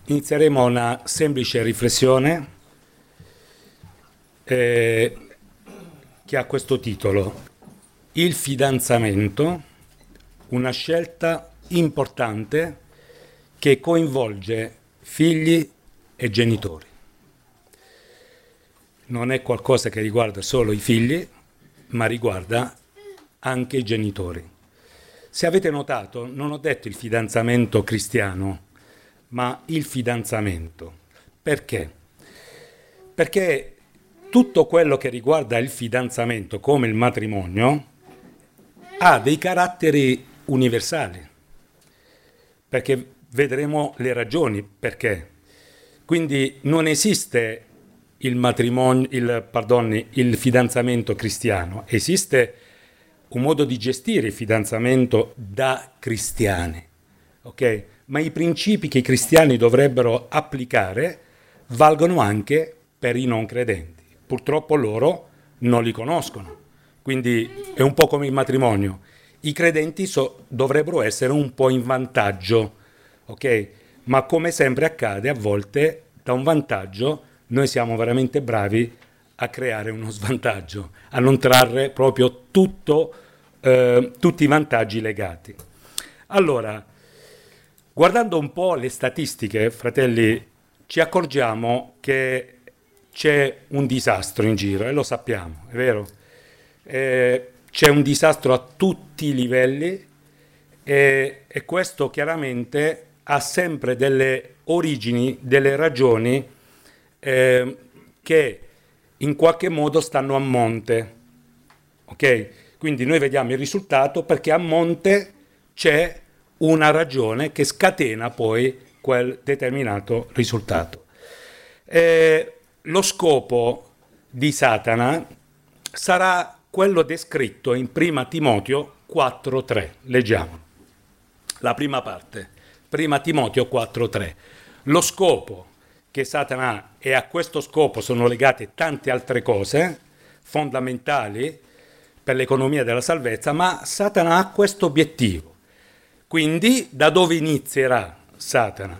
Inizieremo una semplice riflessione che ha questo titolo: Il fidanzamento, una scelta importante che coinvolge figli e genitori. Non è qualcosa che riguarda solo i figli, ma riguarda anche i genitori. Se avete notato, non ho detto il fidanzamento cristiano, ma il fidanzamento. Perché? Perché tutto quello che riguarda il fidanzamento, come il matrimonio, ha dei caratteri universali, perché vedremo le ragioni perché. Quindi non esiste il fidanzamento cristiano, esiste un modo di gestire il fidanzamento da cristiani, ok? Ma i principi che i cristiani dovrebbero applicare valgono anche per i non credenti. Purtroppo loro non li conoscono, quindi è un po' come il matrimonio. I credenti dovrebbero essere un po' in vantaggio, ok? Ma come sempre accade, a volte da un vantaggio noi siamo veramente bravi a creare uno svantaggio, a non trarre proprio tutti i vantaggi legati. Allora, guardando un po' le statistiche, fratelli, ci accorgiamo che c'è un disastro in giro, e lo sappiamo, è vero? C'è un disastro a tutti i livelli e questo chiaramente ha sempre delle origini, delle ragioni che in qualche modo stanno a monte, ok? Quindi noi vediamo il risultato perché a monte c'è una ragione che scatena poi quel determinato risultato. Lo scopo di Satana sarà quello descritto in 1 Timoteo 4,3. Leggiamo la prima parte, 1 Timoteo 4,3. Lo scopo che Satana ha, e a questo scopo sono legate tante altre cose fondamentali per l'economia della salvezza, ma Satana ha questo obiettivo. Quindi da dove inizierà Satana?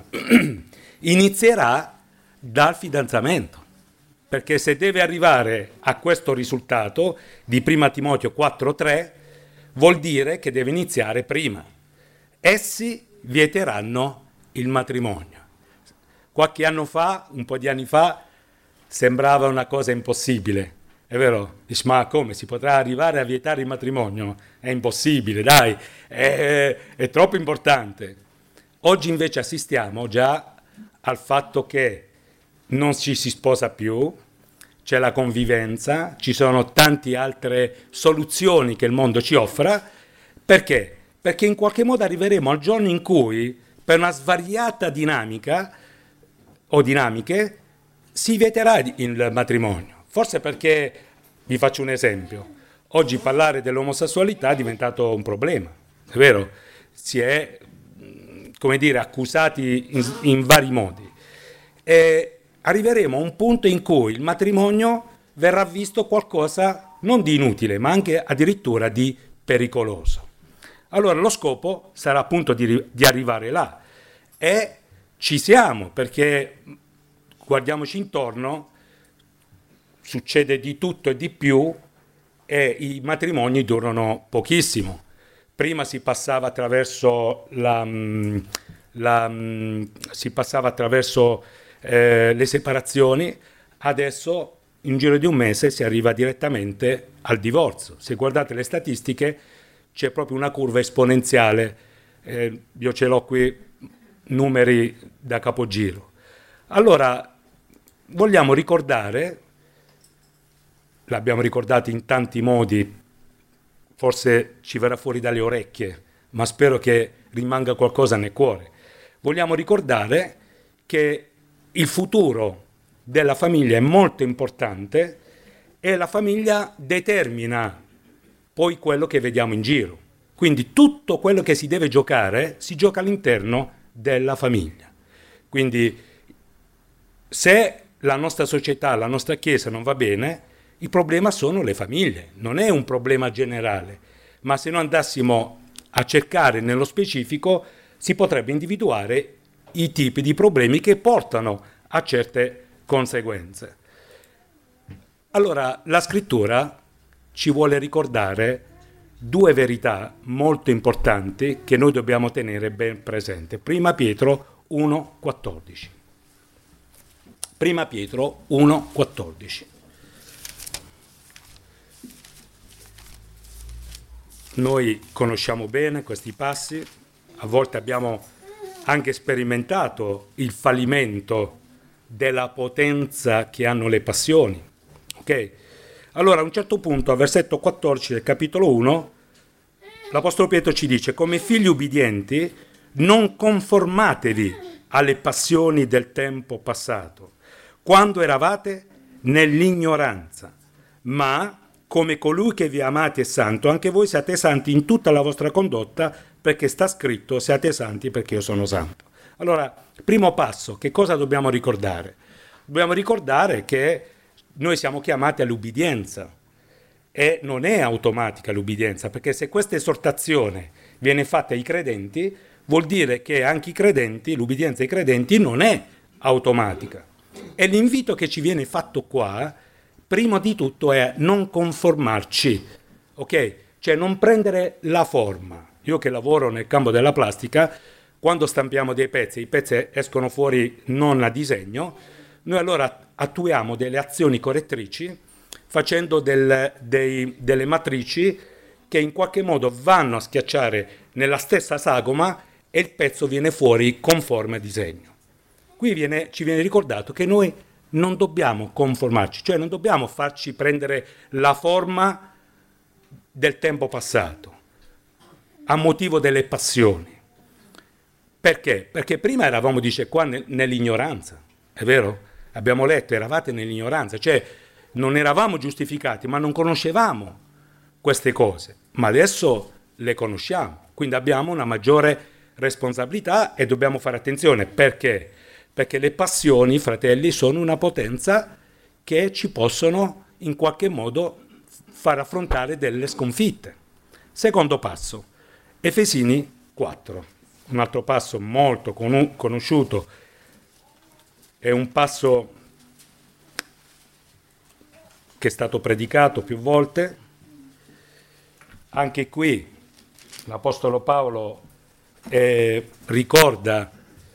Inizierà dal fidanzamento, perché se deve arrivare a questo risultato di 1 Timoteo 4,3 vuol dire che deve iniziare prima. Essi vieteranno il matrimonio. Qualche anno fa, un po' di anni fa, sembrava una cosa impossibile, è vero? Dici, ma come si potrà arrivare a vietare il matrimonio? È impossibile, dai, è troppo importante. Oggi invece assistiamo già al fatto che non ci si sposa più, c'è la convivenza, ci sono tante altre soluzioni che il mondo ci offra. Perché? Perché in qualche modo arriveremo al giorno in cui, per una svariata dinamica o dinamiche, si vieterà il matrimonio. Forse perché, vi faccio un esempio, oggi parlare dell'omosessualità è diventato un problema, è vero? Si è, come dire, accusati in vari modi. E arriveremo a un punto in cui il matrimonio verrà visto qualcosa non di inutile, ma anche addirittura di pericoloso. Allora lo scopo sarà appunto di arrivare là, e ci siamo, perché guardiamoci intorno, succede di tutto e di più e i matrimoni durano pochissimo. Prima si passava attraverso le separazioni, adesso in giro di un mese si arriva direttamente al divorzio. Se guardate le statistiche c'è proprio una curva esponenziale, io ce l'ho qui, numeri da capogiro. Allora, vogliamo ricordare, l'abbiamo ricordato in tanti modi, forse ci verrà fuori dalle orecchie, ma spero che rimanga qualcosa nel cuore. Vogliamo ricordare che il futuro della famiglia è molto importante e la famiglia determina poi quello che vediamo in giro. Quindi tutto quello che si deve giocare si gioca all'interno della famiglia. Quindi se la nostra società, la nostra Chiesa non va bene, il problema sono le famiglie, non è un problema generale, ma se noi andassimo a cercare nello specifico si potrebbe individuare i tipi di problemi che portano a certe conseguenze. Allora, la scrittura ci vuole ricordare due verità molto importanti che noi dobbiamo tenere ben presente. Prima Pietro 1,14. Prima Pietro 1,14. Noi conosciamo bene questi passi, a volte abbiamo anche sperimentato il fallimento della potenza che hanno le passioni. Ok? Allora, a un certo punto, al versetto 14 del capitolo 1, l'Apostolo Pietro ci dice: come figli ubbidienti, non conformatevi alle passioni del tempo passato, quando eravate nell'ignoranza, ma come colui che vi ha amati è santo, anche voi siate santi in tutta la vostra condotta, perché sta scritto: siate santi perché io sono santo. Allora, primo passo, che cosa dobbiamo ricordare? Dobbiamo ricordare che noi siamo chiamati all'ubbidienza e non è automatica l'ubbidienza, perché se questa esortazione viene fatta ai credenti, vuol dire che anche i credenti, l'ubbidienza ai credenti non è automatica. E l'invito che ci viene fatto qua, prima di tutto, è non conformarci, ok? Cioè non prendere la forma. Io che lavoro nel campo della plastica, quando stampiamo dei pezzi, i pezzi escono fuori non a disegno, noi allora attuiamo delle azioni correttrici facendo delle matrici che in qualche modo vanno a schiacciare nella stessa sagoma e il pezzo viene fuori conforme a disegno. Qui ci viene ricordato che noi non dobbiamo conformarci, cioè non dobbiamo farci prendere la forma del tempo passato a motivo delle passioni. Perché? Perché prima eravamo, dice qua, nell'ignoranza, è vero? Abbiamo letto, eravate nell'ignoranza, cioè non eravamo giustificati, ma non conoscevamo queste cose, ma adesso le conosciamo, quindi abbiamo una maggiore responsabilità e dobbiamo fare attenzione. Perché? Perché le passioni, fratelli, sono una potenza che ci possono in qualche modo far affrontare delle sconfitte. Secondo passo, Efesini 4, un altro passo molto conosciuto, è un passo che è stato predicato più volte. Anche qui l'Apostolo Paolo ricorda,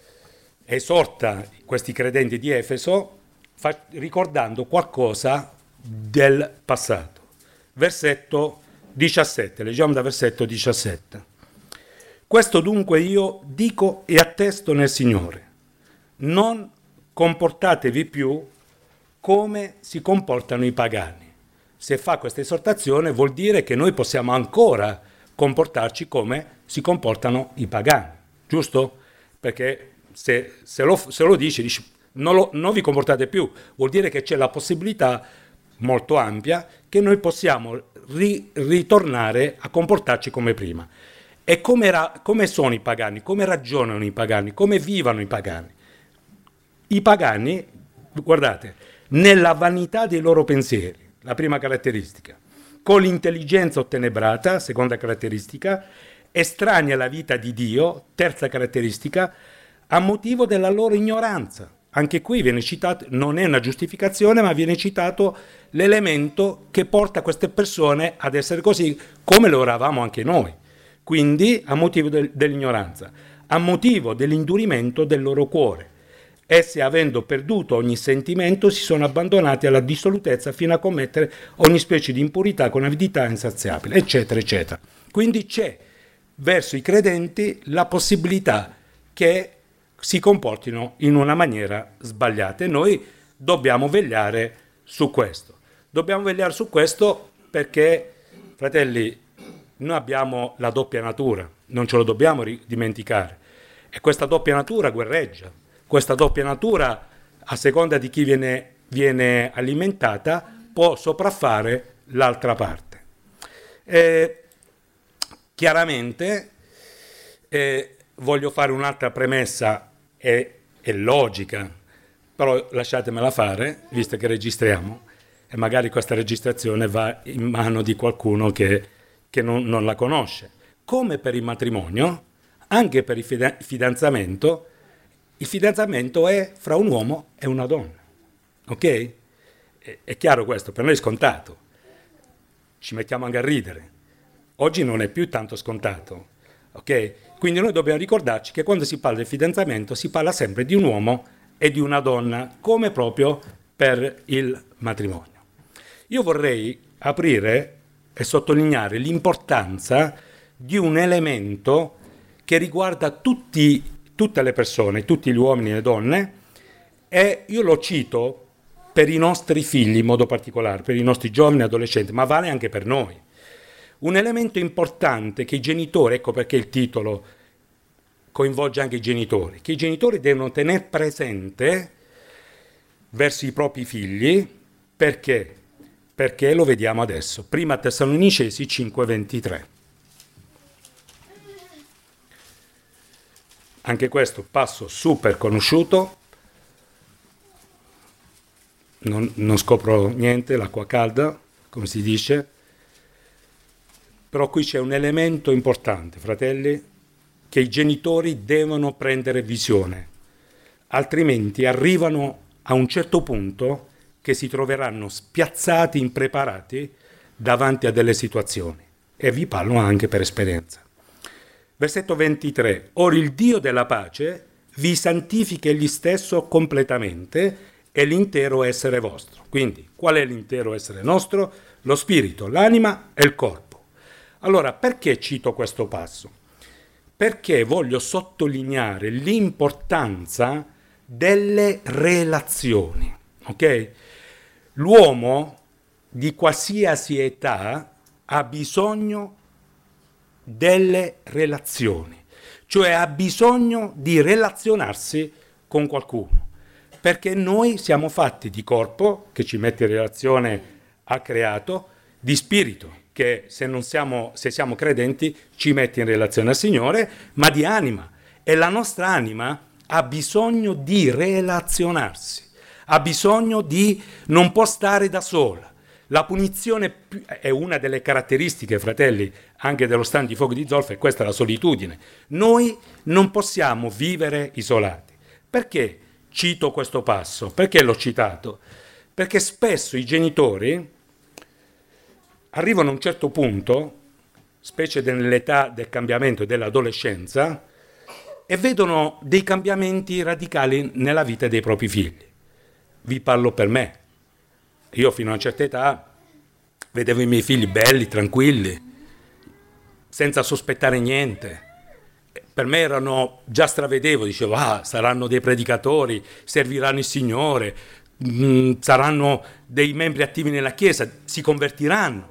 esorta questi credenti di Efeso ricordando qualcosa del passato. Versetto 17, leggiamo da versetto 17. Questo dunque io dico e attesto nel Signore: non comportatevi più come si comportano i pagani. Se fa questa esortazione vuol dire che noi possiamo ancora comportarci come si comportano i pagani, giusto? Perché se lo dici non vi comportate più, vuol dire che c'è la possibilità molto ampia che noi possiamo ritornare a comportarci come prima. E come sono i pagani? Come ragionano i pagani? Come vivono i pagani? I pagani, guardate, nella vanità dei loro pensieri, la prima caratteristica, con l'intelligenza ottenebrata, seconda caratteristica, estranei alla vita di Dio, terza caratteristica, a motivo della loro ignoranza. Anche qui viene citato, non è una giustificazione, ma viene citato l'elemento che porta queste persone ad essere così, come lo eravamo anche noi. Quindi a motivo dell'ignoranza, a motivo dell'indurimento del loro cuore. Essi, avendo perduto ogni sentimento, si sono abbandonati alla dissolutezza fino a commettere ogni specie di impurità con avidità insaziabile, eccetera, eccetera. Quindi c'è verso i credenti la possibilità che si comportino in una maniera sbagliata e noi dobbiamo vegliare su questo. Dobbiamo vegliare su questo perché, fratelli, noi abbiamo la doppia natura, non ce lo dobbiamo dimenticare. E questa doppia natura guerreggia. Questa doppia natura, a seconda di chi viene alimentata, può sopraffare l'altra parte. Chiaramente voglio fare un'altra premessa, è logica, però lasciatemela fare, visto che registriamo, e magari questa registrazione va in mano di qualcuno che non la conosce. Come per il matrimonio, anche per il fidanzamento, il fidanzamento è fra un uomo e una donna, ok? È chiaro questo, per noi è scontato, ci mettiamo anche a ridere. Oggi non è più tanto scontato, ok? Quindi noi dobbiamo ricordarci che quando si parla del fidanzamento si parla sempre di un uomo e di una donna, come proprio per il matrimonio. Io vorrei aprire e sottolineare l'importanza di un elemento che riguarda tutte le persone, tutti gli uomini e le donne, e io lo cito per i nostri figli in modo particolare, per i nostri giovani e adolescenti, ma vale anche per noi. Un elemento importante che i genitori, ecco perché il titolo coinvolge anche i genitori, che i genitori devono tenere presente verso i propri figli, perché? Perché lo vediamo adesso. Prima Tessalonicesi 5,23. Anche questo passo super conosciuto, non scopro niente, l'acqua calda, come si dice, però qui c'è un elemento importante, fratelli, che i genitori devono prendere visione, altrimenti arrivano a un certo punto che si troveranno spiazzati, impreparati davanti a delle situazioni. E vi parlo anche per esperienza. Versetto 23. Ora il Dio della pace vi santifica egli stesso completamente e l'intero essere vostro. Quindi, qual è l'intero essere nostro? Lo spirito, l'anima e il corpo. Allora, perché cito questo passo? Perché voglio sottolineare l'importanza delle relazioni, ok? L'uomo di qualsiasi età ha bisogno delle relazioni, cioè ha bisogno di relazionarsi con qualcuno, perché noi siamo fatti di corpo, che ci mette in relazione al creato, di spirito, che se siamo credenti ci mette in relazione al Signore, ma di anima, e la nostra anima ha bisogno di relazionarsi, ha bisogno non può stare da sola. La punizione è una delle caratteristiche, fratelli, anche dello stand di fuoco di zolfo, e questa è la solitudine. Noi non possiamo vivere isolati. Perché cito questo passo? Perché l'ho citato? Perché spesso i genitori arrivano a un certo punto, specie nell'età del cambiamento e dell'adolescenza, e vedono dei cambiamenti radicali nella vita dei propri figli. Vi parlo per me. Io fino a una certa età vedevo i miei figli belli, tranquilli, senza sospettare niente. Per me già stravedevo, dicevo, saranno dei predicatori, serviranno il Signore, saranno dei membri attivi nella Chiesa, si convertiranno.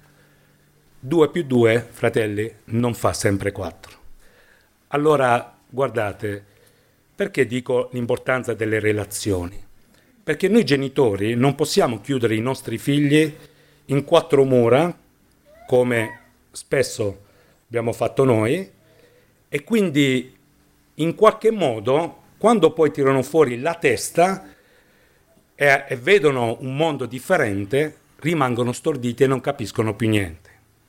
2 più 2, fratelli, non fa sempre 4. Allora, guardate, perché dico l'importanza delle relazioni? Perché noi genitori non possiamo chiudere i nostri figli in 4 mura, come spesso abbiamo fatto noi, e quindi in qualche modo, quando poi tirano fuori la testa e vedono un mondo differente, rimangono storditi e non capiscono più niente.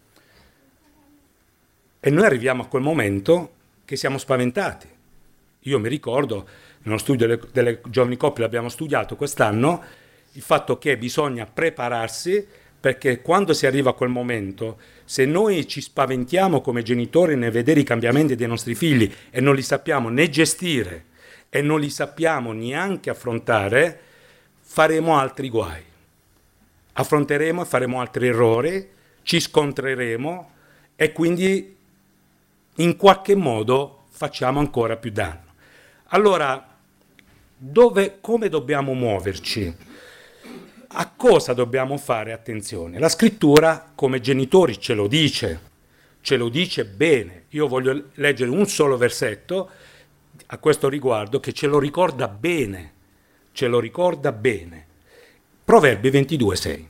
E noi arriviamo a quel momento che siamo spaventati. Io mi ricordo, nello studio delle giovani coppie l'abbiamo studiato quest'anno, il fatto che bisogna prepararsi, perché quando si arriva a quel momento, se noi ci spaventiamo come genitori nel vedere i cambiamenti dei nostri figli e non li sappiamo né gestire e non li sappiamo neanche affrontare, faremo altri guai. Affronteremo e faremo altri errori, ci scontreremo e quindi in qualche modo facciamo ancora più danno. Allora, come dobbiamo muoverci? A cosa dobbiamo fare attenzione? La scrittura, come genitori, ce lo dice bene. Io voglio leggere un solo versetto a questo riguardo che ce lo ricorda bene. Proverbi 22,6.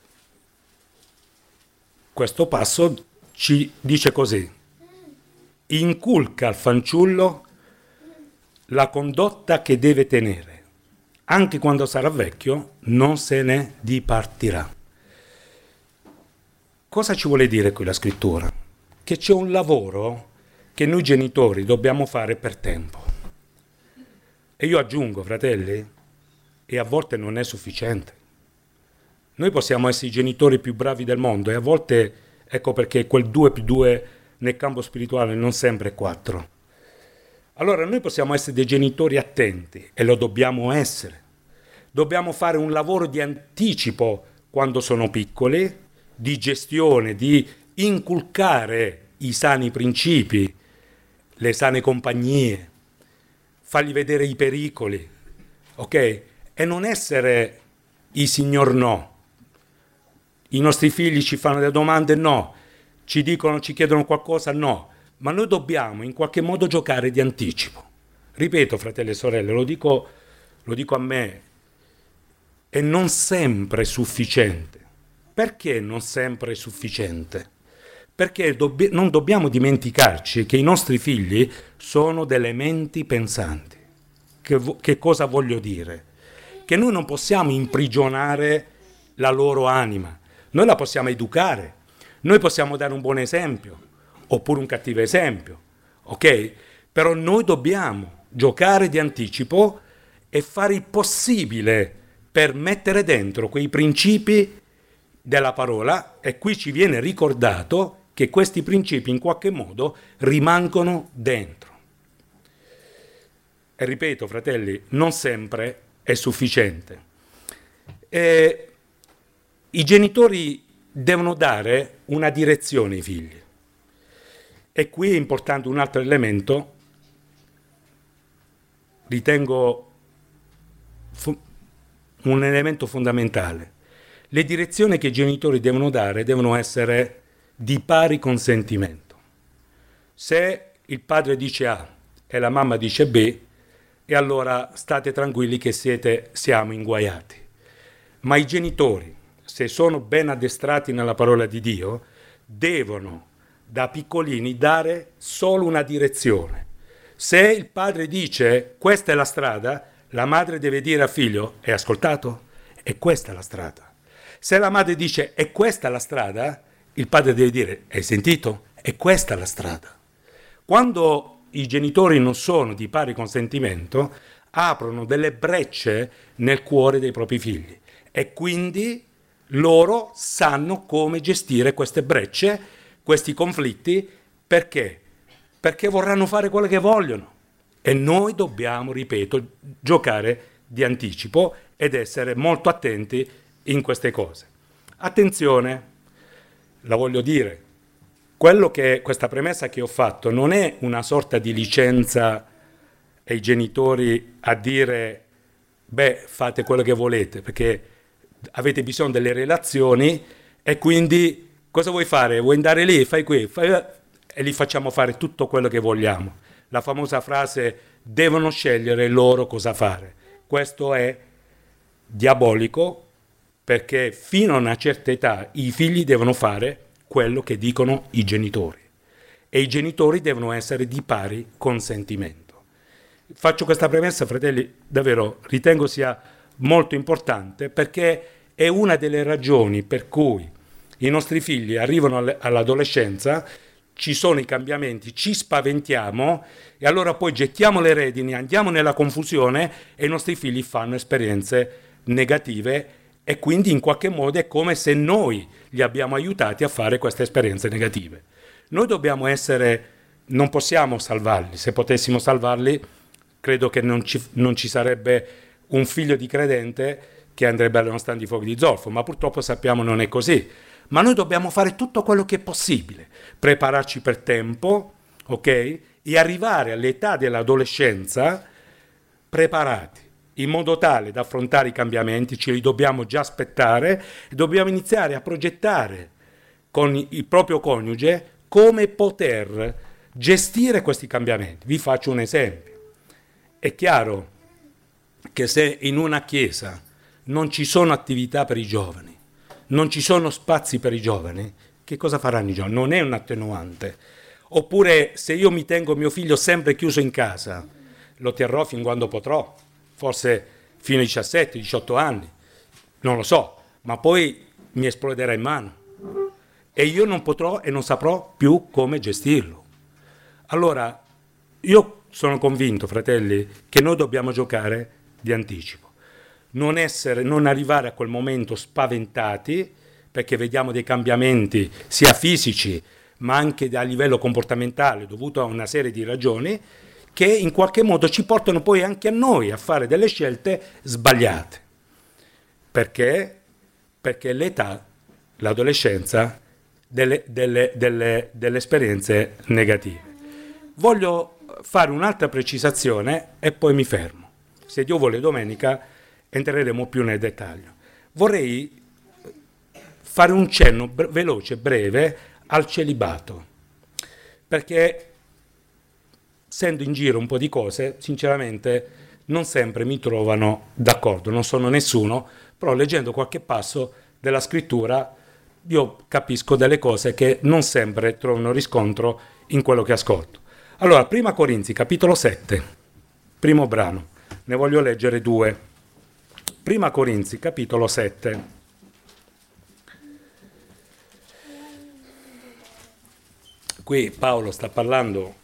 Questo passo ci dice così: inculca al fanciullo la condotta che deve tenere. Anche quando sarà vecchio non se ne dipartirà. Cosa ci vuole dire qui la scrittura? Che c'è un lavoro che noi genitori dobbiamo fare per tempo. E io aggiungo, fratelli, e a volte non è sufficiente. Noi possiamo essere i genitori più bravi del mondo e a volte, ecco perché quel 2+2 nel campo spirituale non sempre è 4. Allora noi possiamo essere dei genitori attenti e lo dobbiamo essere. Dobbiamo fare un lavoro di anticipo quando sono piccoli, di gestione, di inculcare i sani principi, le sane compagnie, fargli vedere i pericoli, ok? E non essere i signor no. I nostri figli ci fanno delle domande, no. Ci chiedono qualcosa, no. Ma noi dobbiamo in qualche modo giocare di anticipo. Ripeto, fratelli e sorelle, lo dico a me, è non sempre sufficiente. Perché non sempre è sufficiente? Perché non dobbiamo dimenticarci che i nostri figli sono delle menti pensanti. Che cosa voglio dire? Che noi non possiamo imprigionare la loro anima. Noi la possiamo educare, noi possiamo dare un buon esempio, oppure un cattivo esempio, ok? Però noi dobbiamo giocare di anticipo e fare il possibile per mettere dentro quei principi della parola, e qui ci viene ricordato che questi principi in qualche modo rimangono dentro. E ripeto, fratelli, non sempre è sufficiente. I genitori devono dare una direzione ai figli. E qui è importante un altro elemento, ritengo un elemento fondamentale. Le direzioni che i genitori devono dare devono essere di pari consentimento. Se il padre dice A e la mamma dice B, e allora state tranquilli che siamo inguaiati. Ma i genitori, se sono ben addestrati nella parola di Dio, devono da piccolini dare solo una direzione. Se il padre dice questa è la strada, la madre deve dire al figlio: hai ascoltato? E questa è la strada. Se la madre dice è questa la strada, il padre deve dire: hai sentito? È questa la strada. Quando i genitori non sono di pari consentimento, aprono delle brecce nel cuore dei propri figli e quindi loro sanno come gestire queste brecce, questi conflitti, perché? Perché vorranno fare quello che vogliono. E noi dobbiamo, ripeto, giocare di anticipo ed essere molto attenti in queste cose. Attenzione, la voglio dire, questa premessa che ho fatto non è una sorta di licenza ai genitori a dire fate quello che volete, perché avete bisogno delle relazioni e quindi cosa vuoi fare? Vuoi andare lì? Fai qui, e li facciamo fare tutto quello che vogliamo. La famosa frase: devono scegliere loro cosa fare. Questo è diabolico, perché fino a una certa età i figli devono fare quello che dicono i genitori e i genitori devono essere di pari consentimento. Faccio questa premessa, fratelli, davvero ritengo sia molto importante, perché è una delle ragioni per cui i nostri figli arrivano all'adolescenza, ci sono i cambiamenti, ci spaventiamo e allora poi gettiamo le redini, andiamo nella confusione e i nostri figli fanno esperienze negative e quindi in qualche modo è come se noi li abbiamo aiutati a fare queste esperienze negative. Noi dobbiamo non possiamo salvarli. Se potessimo salvarli, credo che non ci sarebbe un figlio di credente che andrebbe alle nostre di fuoco di zolfo, ma purtroppo sappiamo non è così. Ma noi dobbiamo fare tutto quello che è possibile, prepararci per tempo, ok? E arrivare all'età dell'adolescenza preparati, in modo tale da affrontare i cambiamenti, ce li dobbiamo già aspettare e dobbiamo iniziare a progettare con il proprio coniuge come poter gestire questi cambiamenti. Vi faccio un esempio. È chiaro che se in una chiesa non ci sono attività per i giovani, non ci sono spazi per i giovani, che cosa faranno i giovani? Non è un attenuante. Oppure se io mi tengo mio figlio sempre chiuso in casa, lo terrò fin quando potrò, forse fino ai 17, 18 anni, non lo so, ma poi mi esploderà in mano e io non potrò e non saprò più come gestirlo. Allora, io sono convinto, fratelli, che noi dobbiamo giocare di anticipo. Non arrivare a quel momento spaventati, perché vediamo dei cambiamenti sia fisici, ma anche a livello comportamentale, dovuto a una serie di ragioni, che in qualche modo ci portano poi anche a noi a fare delle scelte sbagliate. Perché? Perché l'età, l'adolescenza, delle esperienze negative. Voglio fare un'altra precisazione e poi mi fermo. Se Dio vuole domenica entreremo più nel dettaglio. Vorrei fare un cenno veloce, breve, al celibato, perché sento in giro un po' di cose, sinceramente non sempre mi trovano d'accordo, non sono nessuno, però leggendo qualche passo della scrittura io capisco delle cose che non sempre trovano riscontro in quello che ascolto. Allora, Prima Corinzi, capitolo 7, primo brano, ne voglio leggere 2. Prima Corinzi, capitolo 7. Qui Paolo sta parlando,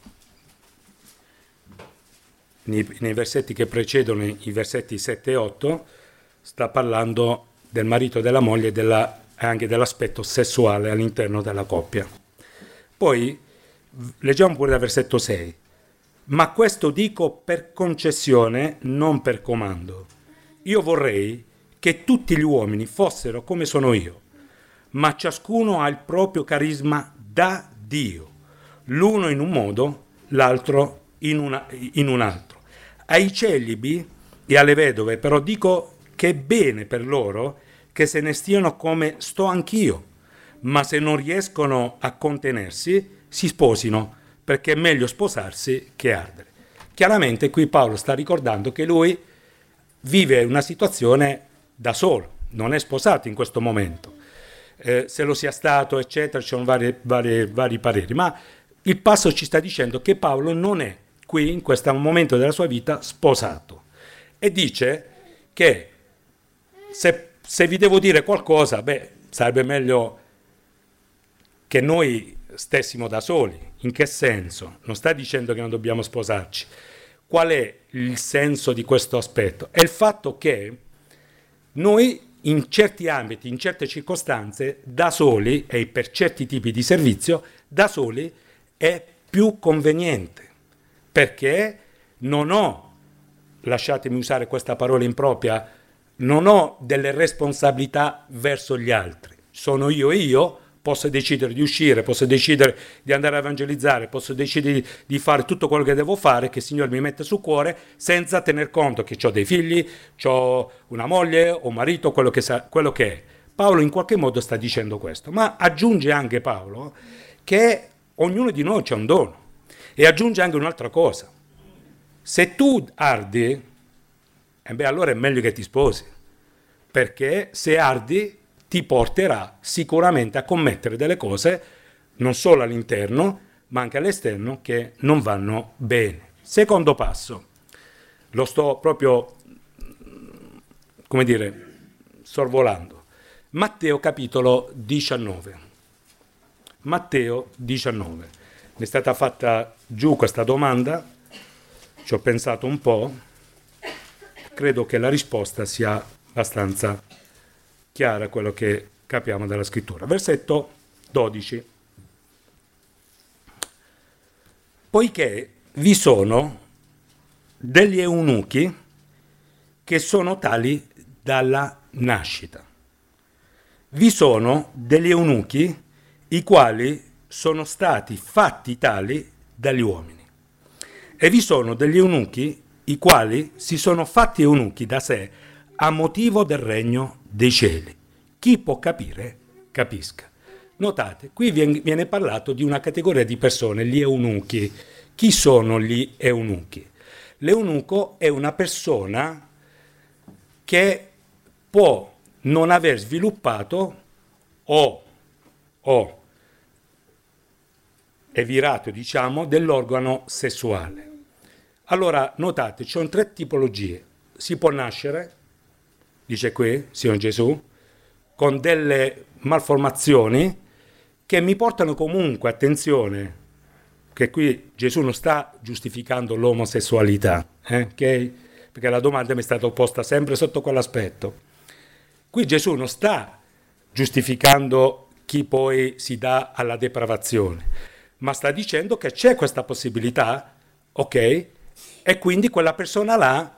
nei versetti che precedono i versetti 7 e 8, sta parlando del marito e della moglie e anche dell'aspetto sessuale all'interno della coppia. Poi leggiamo pure dal versetto 6. Ma questo dico per concessione, non per comando. Io vorrei che tutti gli uomini fossero come sono io, ma ciascuno ha il proprio carisma da Dio, l'uno in un modo, l'altro in un altro. Ai celibi e alle vedove però dico che è bene per loro che se ne stiano come sto anch'io, ma se non riescono a contenersi, si sposino, perché è meglio sposarsi che ardere. Chiaramente qui Paolo sta ricordando che lui vive una situazione da solo, non è sposato in questo momento. Se lo sia stato, eccetera, ci sono vari pareri, ma il passo ci sta dicendo che Paolo non è qui, in questo momento della sua vita, sposato. E dice che se vi devo dire qualcosa, sarebbe meglio che noi stessimo da soli. In che senso? Non sta dicendo che non dobbiamo sposarci. Qual è il senso di questo aspetto? È il fatto che noi in certi ambiti, in certe circostanze, da soli, e per certi tipi di servizio, da soli è più conveniente, perché non ho, lasciatemi usare questa parola impropria, non ho delle responsabilità verso gli altri. Sono io e io, posso decidere di uscire, posso decidere di andare a evangelizzare, posso decidere di fare tutto quello che devo fare, che il Signore mi mette su cuore, senza tener conto che ho dei figli, ho una moglie, ho un marito, quello che è. Paolo in qualche modo sta dicendo questo, ma aggiunge anche Paolo che ognuno di noi c'ha un dono, e aggiunge anche un'altra cosa. Se tu ardi, allora è meglio che ti sposi, perché se ardi ti porterà sicuramente a commettere delle cose, non solo all'interno, ma anche all'esterno, che non vanno bene. Secondo passo, lo sto proprio, sorvolando. Matteo capitolo 19. Matteo 19. Mi è stata fatta giù questa domanda, ci ho pensato un po', credo che la risposta sia abbastanza chiara, quello che capiamo dalla scrittura. Versetto 12. Poiché vi sono degli eunuchi che sono tali dalla nascita. Vi sono degli eunuchi i quali sono stati fatti tali dagli uomini. E vi sono degli eunuchi i quali si sono fatti eunuchi da sé a motivo del regno dei cieli. Chi può capire, capisca. Notate, qui viene parlato di una categoria di persone, gli eunuchi. Chi sono gli eunuchi? L'eunuco è una persona che può non aver sviluppato o è virato, diciamo, dell'organo sessuale. Allora, notate, ci sono 3 tipologie. Si può nascere, dice qui, Signor Gesù, con delle malformazioni che mi portano comunque, attenzione, che qui Gesù non sta giustificando l'omosessualità, ok? Perché la domanda mi è stata posta sempre sotto quell'aspetto. Qui Gesù non sta giustificando chi poi si dà alla depravazione, ma sta dicendo che c'è questa possibilità, ok? E quindi quella persona là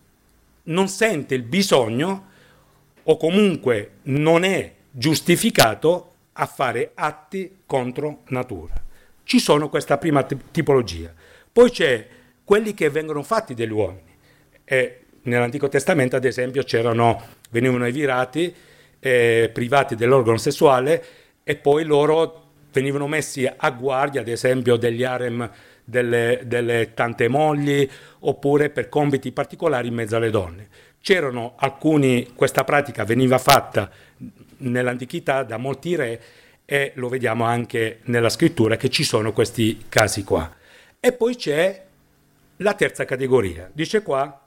non sente il bisogno o comunque non è giustificato a fare atti contro natura. Ci sono questa prima tipologia. Poi c'è quelli che vengono fatti dagli uomini. E nell'Antico Testamento, ad esempio, venivano virati, privati dell'organo sessuale, e poi loro venivano messi a guardia, ad esempio, degli harem delle tante mogli, oppure per compiti particolari in mezzo alle donne. C'erano alcuni, questa pratica veniva fatta nell'antichità da molti re, e lo vediamo anche nella scrittura che ci sono questi casi qua. E poi c'è la terza categoria, dice qua,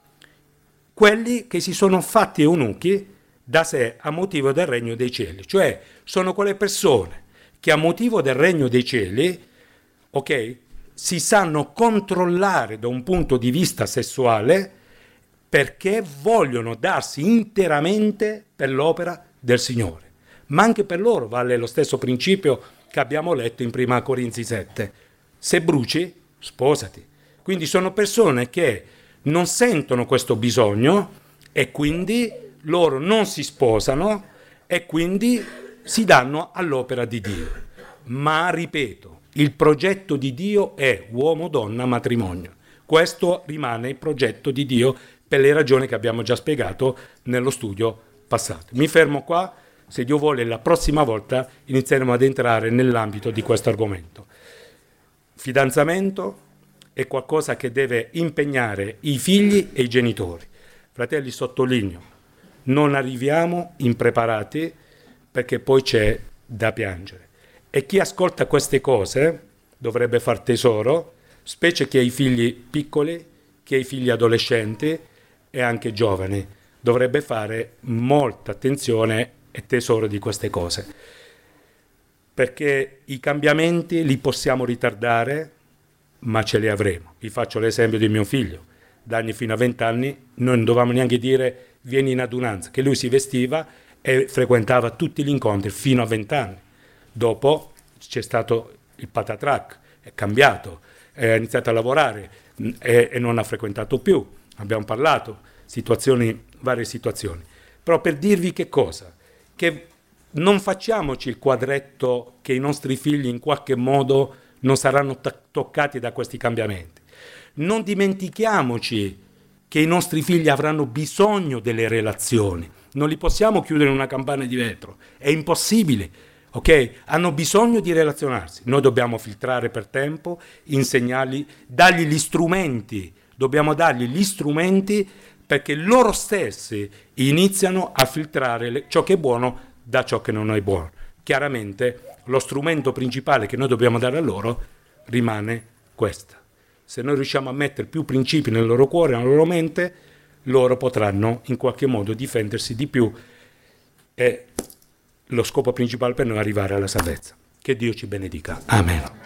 quelli che si sono fatti eunuchi da sé a motivo del regno dei cieli, cioè sono quelle persone che a motivo del regno dei cieli, ok, si sanno controllare da un punto di vista sessuale perché vogliono darsi interamente per l'opera del Signore. Ma anche per loro vale lo stesso principio che abbiamo letto in 1 Corinzi 7. Se bruci, sposati. Quindi sono persone che non sentono questo bisogno e quindi loro non si sposano e quindi si danno all'opera di Dio. Ma, ripeto, il progetto di Dio è uomo, donna, matrimonio. Questo rimane il progetto di Dio per le ragioni che abbiamo già spiegato nello studio passato. Mi fermo qua, se Dio vuole la prossima volta inizieremo ad entrare nell'ambito di questo argomento. Fidanzamento è qualcosa che deve impegnare i figli e i genitori. Fratelli, sottolineo, non arriviamo impreparati perché poi c'è da piangere. E chi ascolta queste cose dovrebbe far tesoro, specie chi ha i figli piccoli, chi ha i figli adolescenti e anche giovani. Dovrebbe fare molta attenzione e tesoro di queste cose. Perché i cambiamenti li possiamo ritardare, ma ce li avremo. Vi faccio l'esempio di mio figlio. Da anni fino a 20 anni noi non dovevamo neanche dire vieni in adunanza, che lui si vestiva e frequentava tutti gli incontri fino a 20 anni. Dopo c'è stato il patatrac, è cambiato, ha iniziato a lavorare e non ha frequentato più. Abbiamo parlato, varie situazioni. Però per dirvi che cosa? Che non facciamoci il quadretto che i nostri figli in qualche modo non saranno toccati da questi cambiamenti. Non dimentichiamoci che i nostri figli avranno bisogno delle relazioni. Non li possiamo chiudere in una campana di vetro, è impossibile, ok? Hanno bisogno di relazionarsi. Noi dobbiamo filtrare per tempo, insegnargli, dargli gli strumenti, dobbiamo dargli gli strumenti perché loro stessi iniziano a filtrare ciò che è buono da ciò che non è buono. Chiaramente lo strumento principale che noi dobbiamo dare a loro rimane questo. Se noi riusciamo a mettere più principi nel loro cuore, nella loro mente, loro potranno in qualche modo difendersi di più e lo scopo principale per noi è arrivare alla salvezza. Che Dio ci benedica. Amen.